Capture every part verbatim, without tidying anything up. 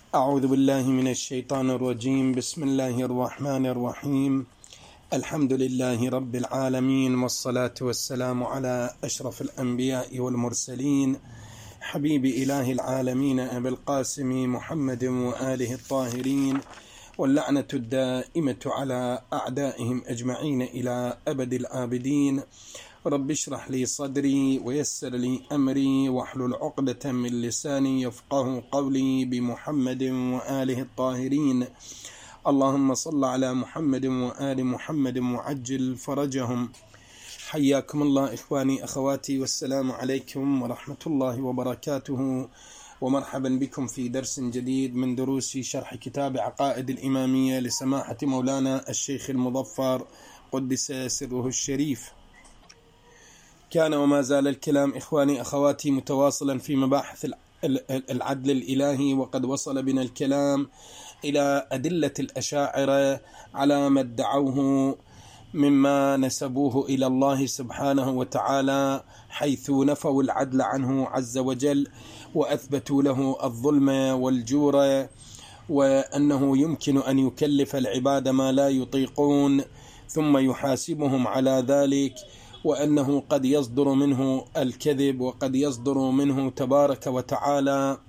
أعوذ بالله من الشيطان الرجيم. بسم الله الرحمن الرحيم. الحمد لله رب العالمين، والصلاة والسلام على أشرف الأنبياء والمرسلين، حبيب إله العالمين أبي القاسم محمد وآله الطاهرين، واللعنة الدائمة على أعدائهم أجمعين إلى أبد الآبدين. رب اشرح لي صدري ويسر لي أمري واحلل عقدة من لساني يفقه قولي، بمحمد وآله الطاهرين. اللهم صل على محمد وآل محمد وعجل فرجهم. حياكم الله إخواني أخواتي، والسلام عليكم ورحمة الله وبركاته، ومرحبا بكم في درس جديد من دروس شرح كتاب عقائد الإمامية لسماحة مولانا الشيخ المظفر قدس سره الشريف. كان وما زال الكلام إخواني أخواتي متواصلا في مباحث العدل الإلهي، وقد وصل بنا الكلام إلى أدلة الأشاعرة على ما ادعوه مما نسبوه إلى الله سبحانه وتعالى، حيث نفوا العدل عنه عز وجل وأثبتوا له الظلم والجور، وأنه يمكن أن يكلف العباد ما لا يطيقون ثم يحاسبهم على ذلك، وأنه قد يصدر منه الكذب وقد يصدر منه تبارك وتعالى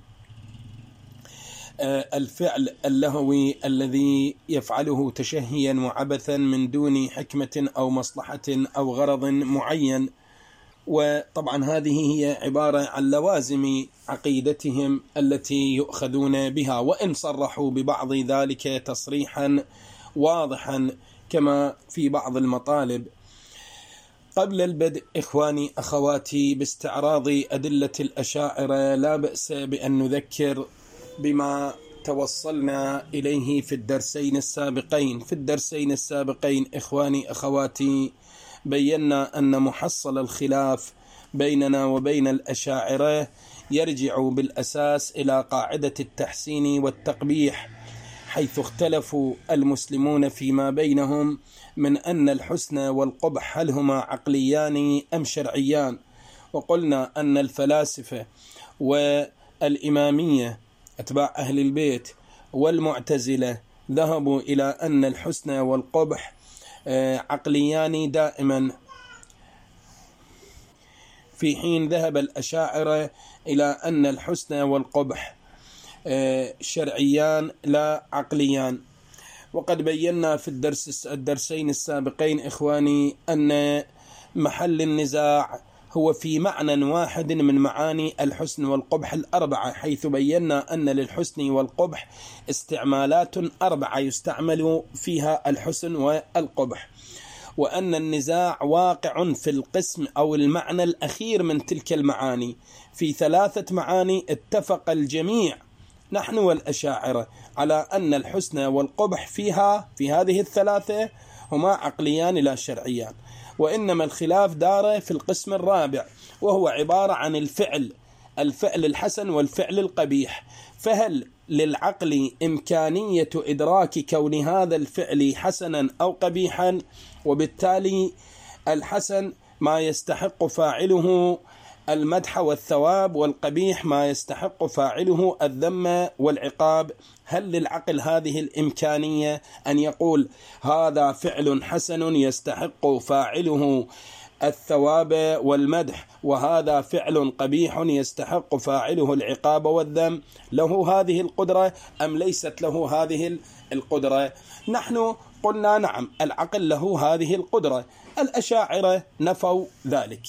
الفعل اللهوي الذي يفعله تشهيا وعبثا من دون حكمة أو مصلحة أو غرض معين. وطبعا هذه هي عبارة عن لوازم عقيدتهم التي يؤخذون بها، وإن صرحوا ببعض ذلك تصريحا واضحا كما في بعض المطالب. قبل البدء إخواني أخواتي باستعراض أدلة الأشاعرة، لا بأس بأن نذكر بما توصلنا إليه في الدرسين السابقين. في الدرسين السابقين إخواني أخواتي بينا أن محصل الخلاف بيننا وبين الأشاعرة يرجع بالأساس إلى قاعدة التحسين والتقبيح، حيث اختلفوا المسلمون فيما بينهم من أن الحسن والقبح هل هما عقليان أم شرعيان. وقلنا أن الفلاسفة والإمامية أتباع أهل البيت والمعتزلة ذهبوا إلى أن الحسن والقبح عقليان دائما، في حين ذهب الأشاعرة إلى أن الحسن والقبح شرعيان لا عقليان. وقد بينا في الدرس الدرسين السابقين إخواني أن محل النزاع هو في معنى واحد من معاني الحسن والقبح الأربعة، حيث بينا أن للحسن والقبح استعمالات أربعة يستعمل فيها الحسن والقبح، وأن النزاع واقع في القسم أو المعنى الأخير من تلك المعاني. في ثلاثة معاني اتفق الجميع نحن والأشاعرة على أن الحسن والقبح فيها في هذه الثلاثة هما عقليان لا شرعيان، وإنما الخلاف دار في القسم الرابع، وهو عبارة عن الفعل الفعل الحسن والفعل القبيح. فهل للعقل إمكانية إدراك كون هذا الفعل حسنا أو قبيحا؟ وبالتالي الحسن ما يستحق فاعله المدح والثواب، والقبيح ما يستحق فاعله الذم والعقاب. هل للعقل هذه الإمكانية أن يقول هذا فعل حسن يستحق فاعله الثواب والمدح، وهذا فعل قبيح يستحق فاعله العقاب والذم؟ له هذه القدرة أم ليست له هذه القدرة؟ نحن قلنا نعم، العقل له هذه القدرة. الأشاعرة نفوا ذلك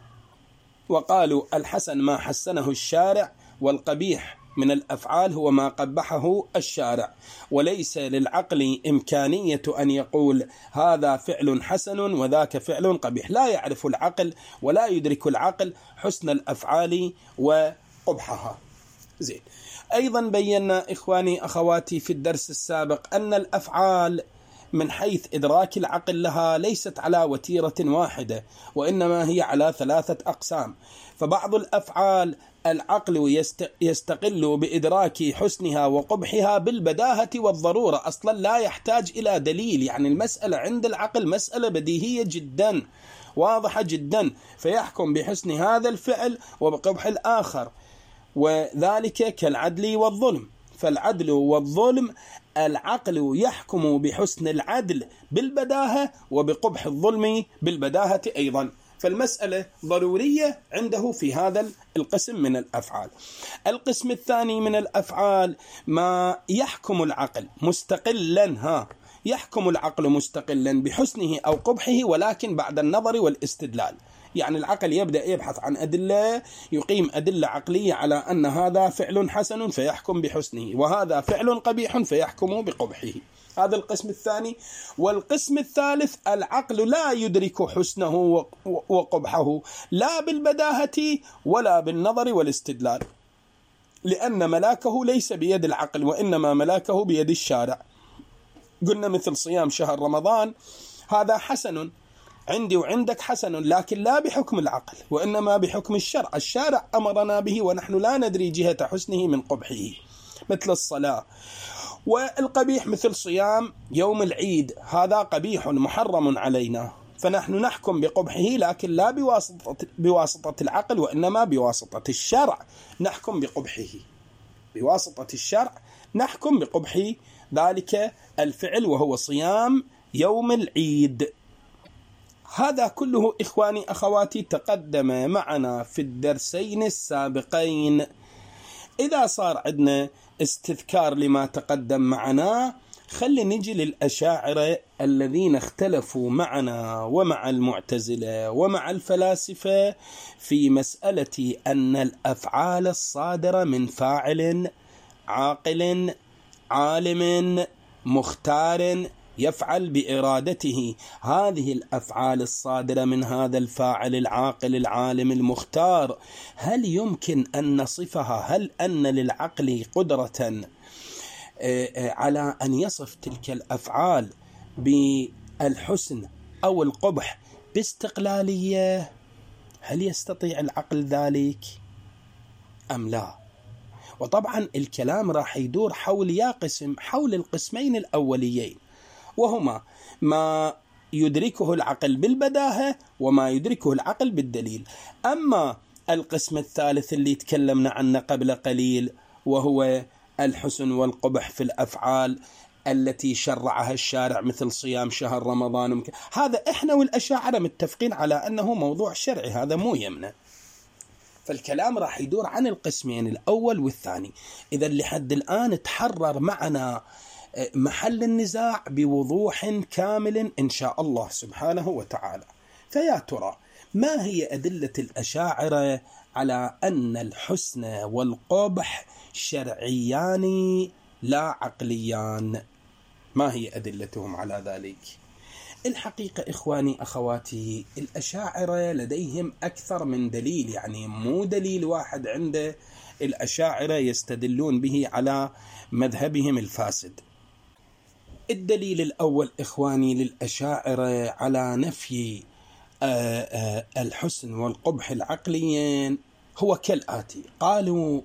وقالوا الحسن ما حسنه الشارع، والقبيح من الأفعال هو ما قبحه الشارع، وليس للعقل إمكانية أن يقول هذا فعل حسن وذاك فعل قبيح. لا يعرف العقل ولا يدرك العقل حسن الأفعال وقبحها. زين. أيضا بينا إخواني أخواتي في الدرس السابق أن الأفعال من حيث إدراك العقل لها ليست على وتيرة واحدة، وإنما هي على ثلاثة أقسام. فبعض الأفعال العقل يستقل بإدراك حسنها وقبحها بالبداهة والضرورة، أصلا لا يحتاج إلى دليل، يعني المسألة عند العقل مسألة بديهية جدا واضحة جدا، فيحكم بحسن هذا الفعل وبقبح الآخر، وذلك كالعدل والظلم. فالعدل والظلم، العقل يحكم بحسن العدل بالبداهة وبقبح الظلم بالبداهة أيضا. فالمسألة ضرورية عنده في هذا القسم من الأفعال. القسم الثاني من الأفعال ما يحكم العقل مستقلا، ها يحكم العقل مستقلا بحسنه أو قبحه ولكن بعد النظر والاستدلال. يعني العقل يبدأ يبحث عن أدلة، يقيم أدلة عقلية على أن هذا فعل حسن فيحكم بحسنه، وهذا فعل قبيح فيحكم بقبحه. هذا القسم الثاني. والقسم الثالث العقل لا يدرك حسنه وقبحه لا بالبداهة ولا بالنظر والاستدلال، لأن ملاكه ليس بيد العقل وإنما ملاكه بيد الشارع. قلنا مثل صيام شهر رمضان، هذا حسن عندي وعندك حسن، لكن لا بحكم العقل وإنما بحكم الشرع. الشارع أمرنا به ونحن لا ندري جهة حسنه من قبحه، مثل الصلاة. والقبيح مثل صيام يوم العيد، هذا قبيح محرم علينا، فنحن نحكم بقبحه لكن لا بواسطة, بواسطة العقل وإنما بواسطة الشرع نحكم بقبحه. بواسطة الشرع نحكم بقبح ذلك الفعل وهو صيام يوم العيد. هذا كله إخواني أخواتي تقدم معنا في الدرسين السابقين. إذا صار عندنا استذكار لما تقدم معنا، خلي نجي للأشاعرة الذين اختلفوا معنا ومع المعتزلة ومع الفلاسفة في مسألة أن الأفعال الصادرة من فاعل عاقل عالم مختار يفعل بإرادته، هذه الأفعال الصادرة من هذا الفاعل العاقل العالم المختار، هل يمكن أن نصفها؟ هل أن للعقل قدرة على أن يصف تلك الأفعال بالحسن أو القبح باستقلالية؟ هل يستطيع العقل ذلك أم لا؟ وطبعا الكلام راح يدور حول يا قسم حول القسمين الأوليين، وهما ما يدركه العقل بالبداهة وما يدركه العقل بالدليل. أما القسم الثالث اللي تكلمنا عنه قبل قليل وهو الحسن والقبح في الأفعال التي شرعها الشارع مثل صيام شهر رمضان، هذا إحنا والأشاعرة متفقين على أنه موضوع شرعي، هذا مو يمنا. فالكلام راح يدور عن القسمين الأول والثاني. إذا لحد الآن تحرر معنا محل النزاع بوضوح كامل إن شاء الله سبحانه وتعالى. فيا ترى ما هي أدلة الأشاعرة على أن الحسن والقبح شرعيان لا عقليان؟ ما هي أدلتهم على ذلك؟ الحقيقة إخواني أخواتي، الأشاعرة لديهم أكثر من دليل، يعني مو دليل واحد عند الأشاعرة يستدلون به على مذهبهم الفاسد. الدليل الأول إخواني للأشاعرة على نفي الحسن والقبح العقليين هو كالآتي: قالوا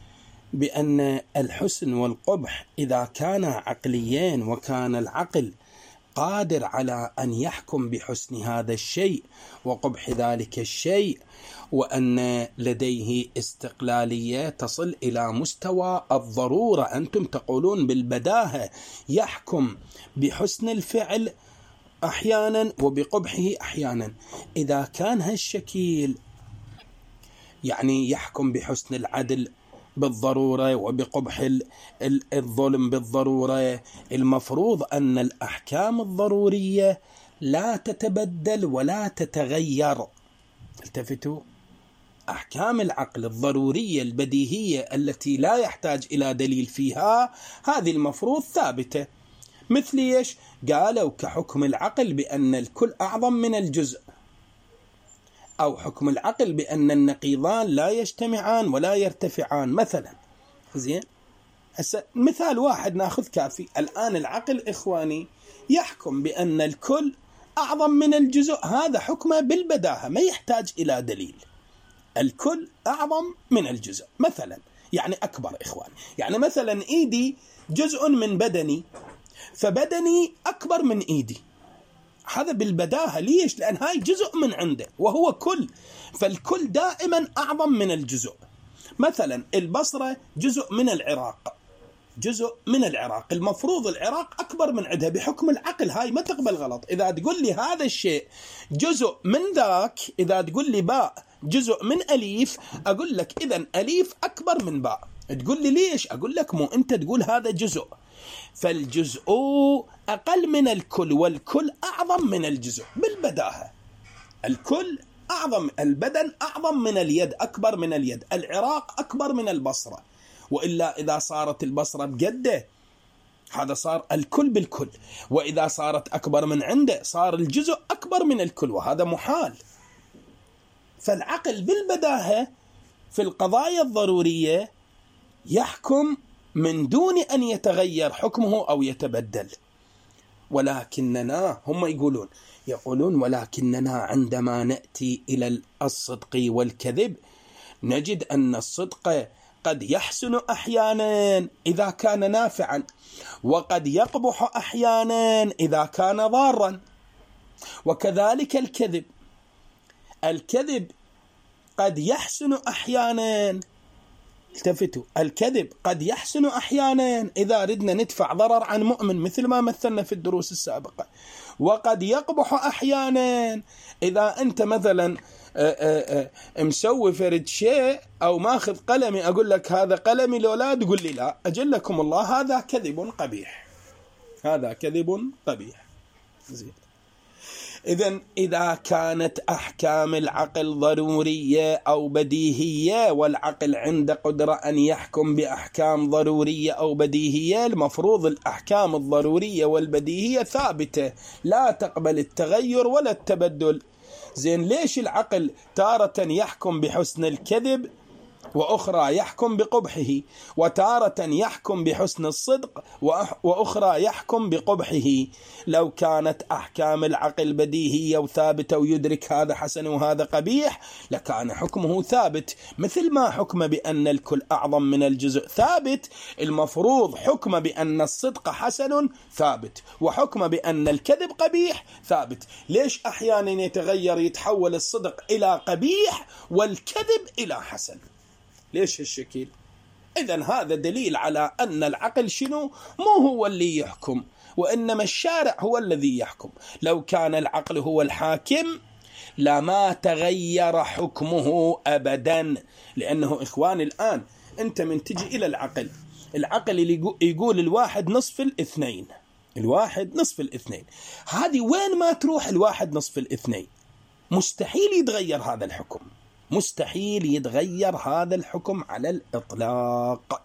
بأن الحسن والقبح إذا كان عقليين وكان العقل قادر على أن يحكم بحسن هذا الشيء وقبح ذلك الشيء، وأن لديه استقلالية تصل إلى مستوى الضرورة، أنتم تقولون بالبداهة يحكم بحسن الفعل أحيانا وبقبحه أحيانا. إذا كان هالشكل يعني يحكم بحسن العدل بالضرورة وبقبح الظلم بالضرورة، المفروض أن الأحكام الضرورية لا تتبدل ولا تتغير. التفتوا، أحكام العقل الضرورية البديهية التي لا يحتاج إلى دليل فيها، هذه المفروض ثابتة. مثل إيش؟ قالوا كحكم العقل بأن الكل أعظم من الجزء، أو حكم العقل بأن النقيضان لا يجتمعان ولا يرتفعان مثلا. زين، هسه مثال واحد ناخذ كافي. الآن العقل إخواني يحكم بأن الكل أعظم من الجزء، هذا حكمه بالبداهة ما يحتاج إلى دليل. الكل أعظم من الجزء مثلا، يعني أكبر إخواني. يعني مثلا إيدي جزء من بدني، فبدني أكبر من إيدي، هذا بالبداهة. ليش؟ لأن هاي جزء من عنده وهو كل، فالكل دائما أعظم من الجزء. مثلا البصرة جزء من العراق، جزء من العراق. المفروض العراق أكبر من عندها بحكم العقل، هاي ما تقبل غلط. إذا تقول لي هذا الشيء جزء من ذاك، إذا تقول لي باء جزء من أليف، أقول لك إذن أليف أكبر من باء. تقول لي ليش؟ أقول لك مو أنت تقول هذا جزء، فالجزء أقل من الكل والكل أعظم من الجزء بالبداهة. الكل أعظم، البدن أعظم من اليد، أكبر من اليد. العراق أكبر من البصرة، وإلا إذا صارت البصرة بجده هذا صار الكل بالكل، وإذا صارت أكبر من عنده صار الجزء أكبر من الكل، وهذا محال. فالعقل بالبداهة في القضايا الضرورية يحكم من دون أن يتغير حكمه أو يتبدل. ولكننا هم يقولون يقولون ولكننا عندما نأتي إلى الصدق والكذب نجد أن الصدق قد يحسن أحيانا إذا كان نافعا، وقد يقبح أحيانا إذا كان ضارا، وكذلك الكذب. الكذب قد يحسن أحيانا، التفتوا، الكذب قد يحسن أحيانا إذا ردنا ندفع ضرر عن مؤمن مثل ما مثلنا في الدروس السابقة، وقد يقبح أحيانا إذا أنت مثلا مسوي فرد شيء أو ماخذ قلمي أقول لك هذا قلمي لو لا تقول لي لا، أجلكم الله هذا كذب قبيح، هذا كذب قبيح. زين. إذن إذا كانت أحكام العقل ضرورية أو بديهية، والعقل عنده قدرة أن يحكم بأحكام ضرورية أو بديهية، المفروض الأحكام الضرورية والبديهية ثابتة لا تقبل التغير ولا التبدل. زين، ليش العقل تارة يحكم بحسن الكذب وأخرى يحكم بقبحه، وتارة يحكم بحسن الصدق وأخرى يحكم بقبحه؟ لو كانت أحكام العقل بديهية وثابتة ويدرك هذا حسن وهذا قبيح لكان حكمه ثابت، مثل ما حكم بأن الكل أعظم من الجزء ثابت، المفروض حكم بأن الصدق حسن ثابت، وحكم بأن الكذب قبيح ثابت. ليش أحيانا يتغير، يتحول الصدق إلى قبيح والكذب إلى حسن؟ ليش هالشكل؟ إذن هذا دليل على أن العقل شنو؟ مو هو اللي يحكم، وإنما الشارع هو الذي يحكم. لو كان العقل هو الحاكم لما تغير حكمه أبدا. لأنه إخواني الآن أنت من تجي إلى العقل، العقل اللي يقول الواحد نصف الاثنين، الواحد نصف الاثنين، هذه وين ما تروح الواحد نصف الاثنين، مستحيل يتغير هذا الحكم، مستحيل يتغير هذا الحكم على الإطلاق.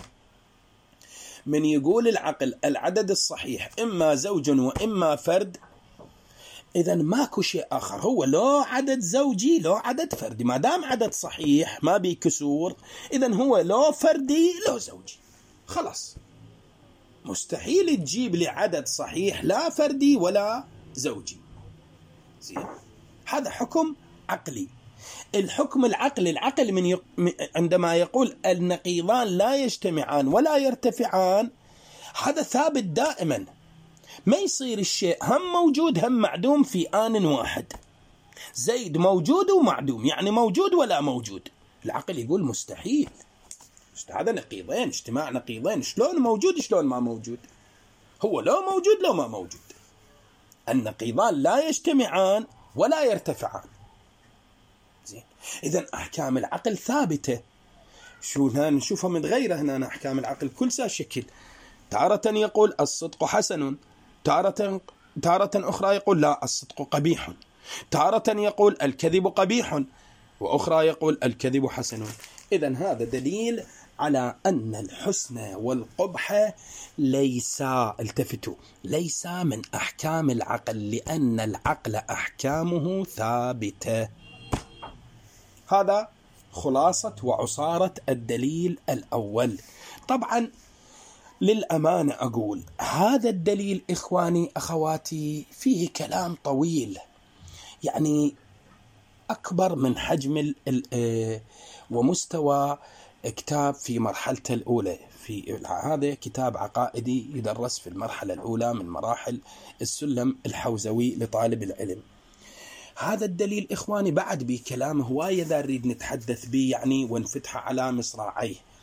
من يقول العقل العدد الصحيح إما زوج وإما فرد، إذن ماكو شيء آخر، هو لو عدد زوجي لو عدد فردي، ما دام عدد صحيح ما بي كسور، إذن هو لو فردي لو زوجي، خلاص. مستحيل تجيب لي عدد صحيح لا فردي ولا زوجي. زين، هذا حكم عقلي. الحكم العقلي، العقل من يق... عندما يقول النقيضان لا يجتمعان ولا يرتفعان، هذا ثابت دائما، ما يصير الشيء هم موجود هم معدوم في آن واحد. زيد موجود ومعدوم، يعني موجود ولا موجود. العقل يقول مستحيل، هذا نقيضين، اجتماع نقيضين، شلون موجود شلون ما موجود، هو لو موجود لو ما موجود. النقيضان لا يجتمعان ولا يرتفعان. زين، إذن أحكام العقل ثابتة. شو هنا نشوفها متغيرة هنا أحكام العقل كل سا شكل، تارة يقول الصدق حسن، تارة تارة أخرى يقول لا الصدق قبيح، تارة يقول الكذب قبيح، وأخرى يقول الكذب حسن. إذن هذا دليل على أن الحسن والقبح ليس، التفتوا، ليس من أحكام العقل، لأن العقل أحكامه ثابتة. هذا خلاصة وعصارة الدليل الأول. طبعا للأمانة أقول هذا الدليل إخواني أخواتي فيه كلام طويل، يعني أكبر من حجم ومستوى كتاب في مرحلته الأولى. في هذا كتاب عقائدي يدرس في المرحلة الأولى من مراحل السلم الحوزوي لطالب العلم. هذا الدليل إخواني بعد بكلام هواية ذا نريد نتحدث به يعني ونفتح على مصراعيه.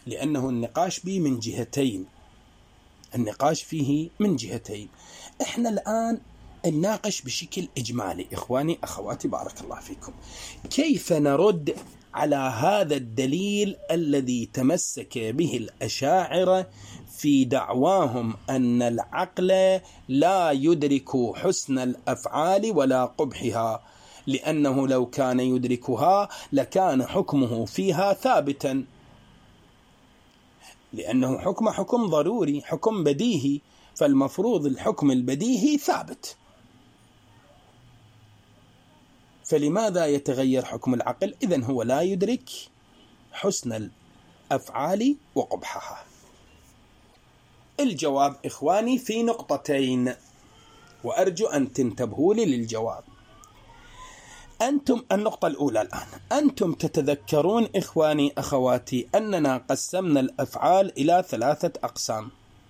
لأنه النقاش به من جهتين، النقاش فيه من جهتين. إحنا الآن نناقش بشكل إجمالي. إخواني أخواتي بارك الله فيكم، كيف نرد على هذا الدليل الذي تمسك به الأشاعرة في دعواهم أن العقل لا يدرك حسن الأفعال ولا قبحها، لأنه لو كان يدركها لكان حكمه فيها ثابتا، لأنه حكم حكم ضروري، حكم بديهي، فالمفروض الحكم البديهي ثابت، فلماذا يتغير حكم العقل؟ إذن هو لا يدرك حسن الأفعال وقبحها. الجواب إخواني في نقطتين، وأرجو أن تنتبهوا لي للجواب. أنتم النقطة الأولى الآن، أنتم تتذكرون إخواني أخواتي أننا قسمنا الأفعال إلى ثلاثة أقسام.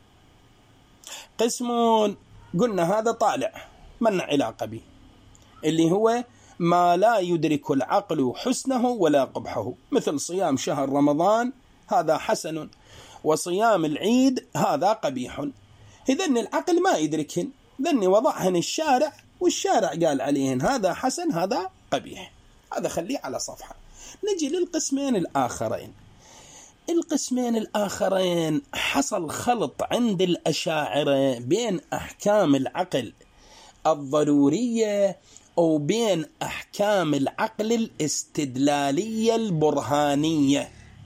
قسم قلنا هذا طالع من علاقة به، اللي هو ما لا يدرك العقل حسنه ولا قبحه، مثل صيام شهر رمضان هذا حسن، وصيام العيد هذا قبيح. إذن العقل ما يدركهن، ذني وضعهن الشارع، والشارع قال عليهن هذا حسن هذا قبيح، هذا خليه على صفحة. نجي للقسمين الآخرين. القسمين الآخرين حصل خلط عند الأشاعرة بين أحكام العقل الضرورية أو بين أحكام العقل الاستدلالية البرهانية.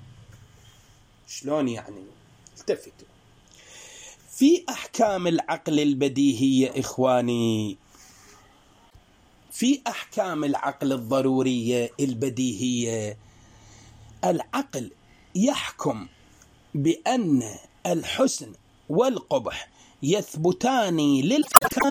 شلون يعني؟ التفتوا. في أحكام العقل البديهية إخواني، في أحكام العقل الضرورية البديهية، العقل يحكم بأن الحسن والقبح يثبتان للأحكام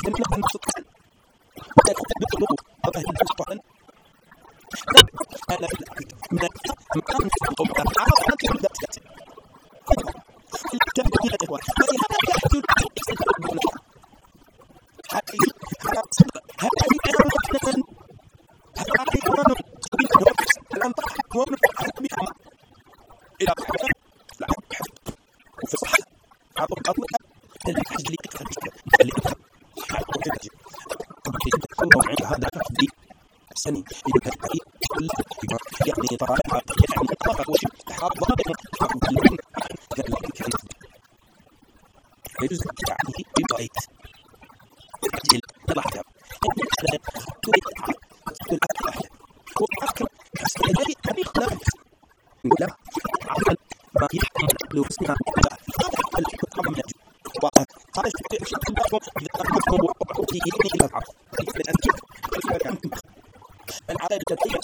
سني يعني طبعا يعني طبعا وش حاط ضابط يجوز يعني بيت أجل لحظة لا عقل ما يحمل له اسمها العدد الذي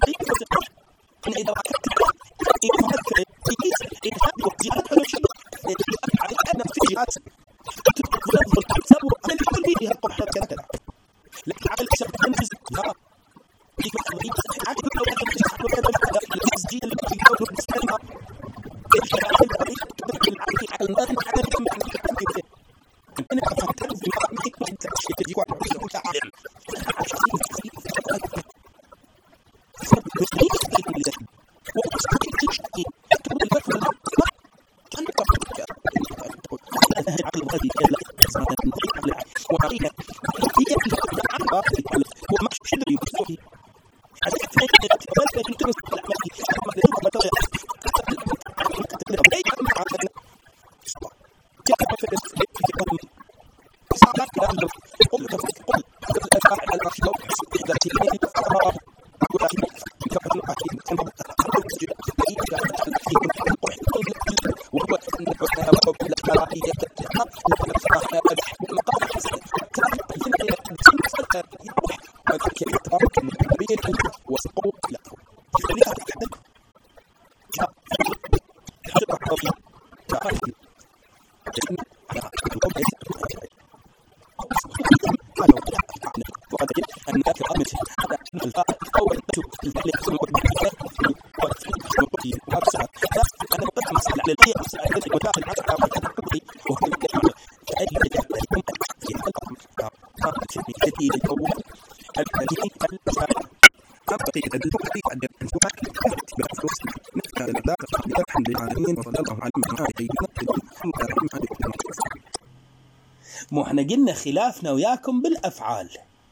مو احنا قلنا خلافنا وياكم بالأفعال.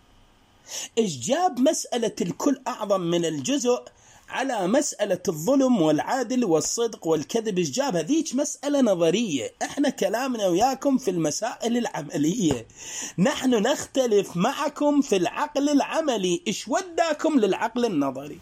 إيش جاب مسألة الكل أعظم من الجزء على مسألة الظلم والعادل والصدق والكذب؟ إيش جاب؟ هذيك مسألة نظرية. احنا كلامنا وياكم في المسائل العملية. نحن نختلف معكم في العقل العملي. إيش وداكم للعقل النظري؟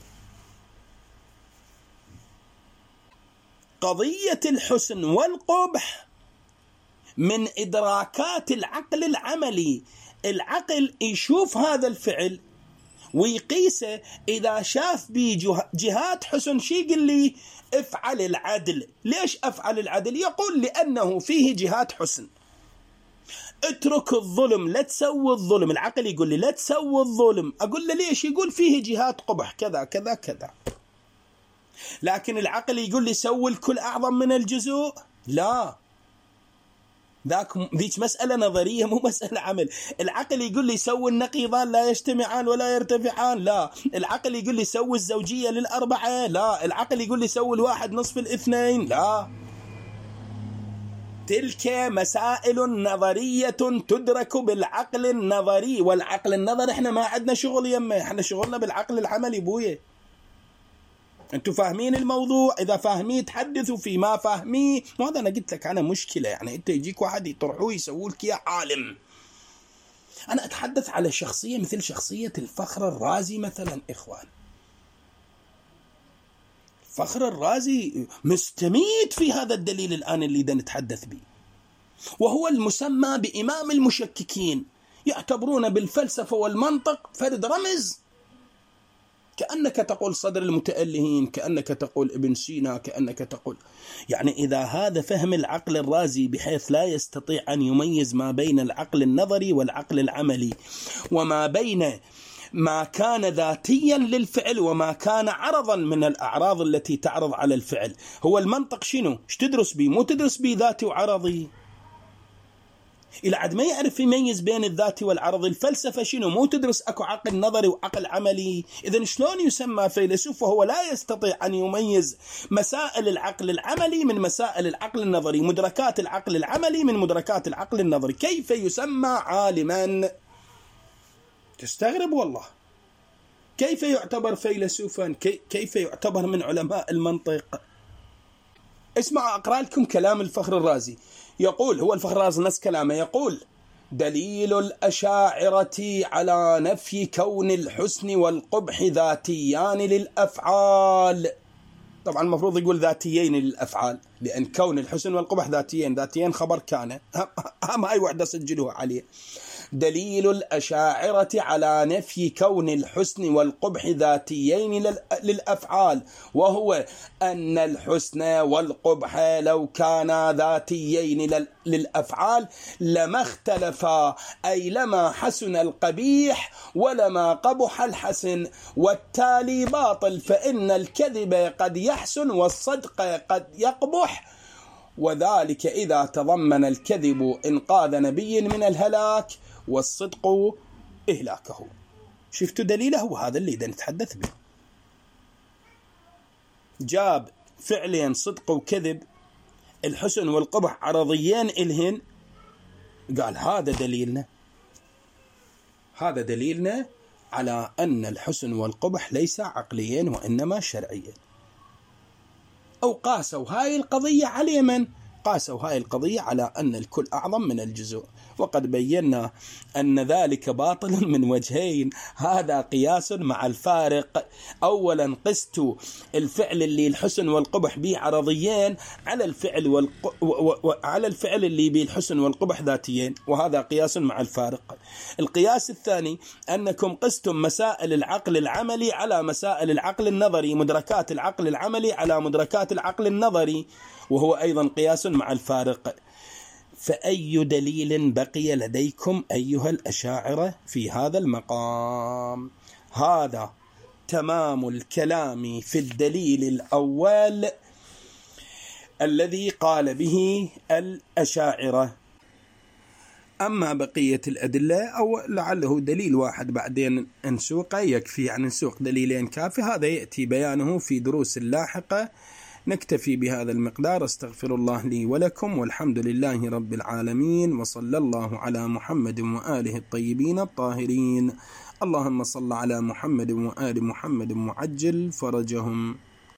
قضية الحسن والقبح من إدراكات العقل العملي. العقل يشوف هذا الفعل ويقيسه، إذا شاف بي جهات حسن شي يقول لي افعل العدل. ليش أفعل العدل؟ يقول لأنه فيه جهات حسن. اترك الظلم، لا تسوي الظلم. العقل يقول لي لا تسوي الظلم، أقول له ليش؟ يقول فيه جهات قبح كذا كذا كذا. لكن العقل يقول لي سوي الكل أعظم من الجزء، لا، ذاك ذيك مسألة نظرية مو مسألة عمل. العقل يقول لي سوي النقيضان لا يجتمعان ولا يرتفعان، لا. العقل يقول لي سوي الزوجية للأربعة، لا. العقل يقول لي سوي الواحد نصف الاثنين، لا. تلك مسائل نظرية تدرك بالعقل النظري، والعقل النظري احنا ما عندنا شغل يمه، احنا شغلنا بالعقل العملي بويه. انتوا فاهمين الموضوع؟ اذا فاهمين تحدثوا، في ما فاهمين وهذا انا قلت لك انا مشكله. يعني انت يجيك واحد يطرحوه يسووا لك يا عالم. انا اتحدث على شخصيه مثل شخصيه الفخر الرازي مثلا. اخوان، الفخر الرازي مستميت في هذا الدليل الان اللي دا نتحدث به، وهو المسمى بامام المشككين. يعتبرون بالفلسفه والمنطق فرد رمز، كأنك تقول صدر المتألهين، كأنك تقول ابن سينا، كأنك تقول. يعني إذا هذا فهم العقل الرازي بحيث لا يستطيع أن يميز ما بين العقل النظري والعقل العملي، وما بين ما كان ذاتيا للفعل وما كان عرضا من الأعراض التي تعرض على الفعل. هو المنطق شنو؟ ايش تدرس بيه؟ مو تدرس بيه ذاتي وعرضي. إلى عد ما يعرف يميز بين الذاتي والعرضي. الفلسفة شنو؟ مو تدرس أكو عقل نظري وعقل عملي. إذن شلون يسمى فيلسوف وهو لا يستطيع أن يميز مسائل العقل العملي من مسائل العقل النظري، مدركات العقل العملي من مدركات العقل النظري؟ كيف يسمى عالما؟ تستغرب والله. كيف يعتبر فيلسوفا؟ كيف يعتبر من علماء المنطق؟ اسمعوا أقرأ لكم كلام الفخر الرازي. يقول، هو الفخر الرازي نفس كلامه، يقول: دليل الأشاعرة على نفي كون الحسن والقبح ذاتيان للأفعال. طبعا المفروض يقول ذاتيين للأفعال، لأن كون الحسن والقبح ذاتيين. ذاتيين خبر كان، هم هاي وحدة سجلوها عليه. دليل الأشاعرة على نفي كون الحسن والقبح ذاتيين للأفعال، وهو أن الحسن والقبح لو كانا ذاتيين للأفعال لما اختلفا، أي لما حسن القبيح ولما قبح الحسن، والتالي باطل، فإن الكذب قد يحسن والصدق قد يقبح، وذلك إذا تضمن الكذب إنقاذ نبي من الهلاك والصدق إهلاكه. شفتوا دليله؟ وهذا اللي دا نتحدث به. جاب فعلين صدق وكذب، الحسن والقبح عرضيين إلهن، قال هذا دليلنا، هذا دليلنا على أن الحسن والقبح ليس عقليين وإنما شرعيين. أو قاسوا هاي القضية على من؟ قاسوا هاي القضية على أن الكل أعظم من الجزء، وقد بينا أن ذلك باطل من وجهين. هذا قياس مع الفارق. أولا قست الفعل اللي الحسن والقبح به عرضيين على الفعل والق... و... و... على الفعل اللي به الحسن والقبح ذاتيين، وهذا قياس مع الفارق. القياس الثاني أنكم قستم مسائل العقل العملي على مسائل العقل النظري، مدركات العقل العملي على مدركات العقل النظري، وهو أيضا قياس مع الفارق. فأي دليل بقي لديكم أيها الأشاعرة في هذا المقام؟ هذا تمام الكلام في الدليل الأول الذي قال به الأشاعرة. أما بقية الأدلة أو لعله دليل واحد بعدين نسوقه يكفي، يعني نسوق دليلين كافي، هذا يأتي بيانه في دروس لاحقة. نكتفي بهذا المقدار. استغفر الله لي ولكم، والحمد لله رب العالمين، وصلى الله على محمد وآله الطيبين الطاهرين. اللهم صل على محمد وآل محمد معجل فرجهم.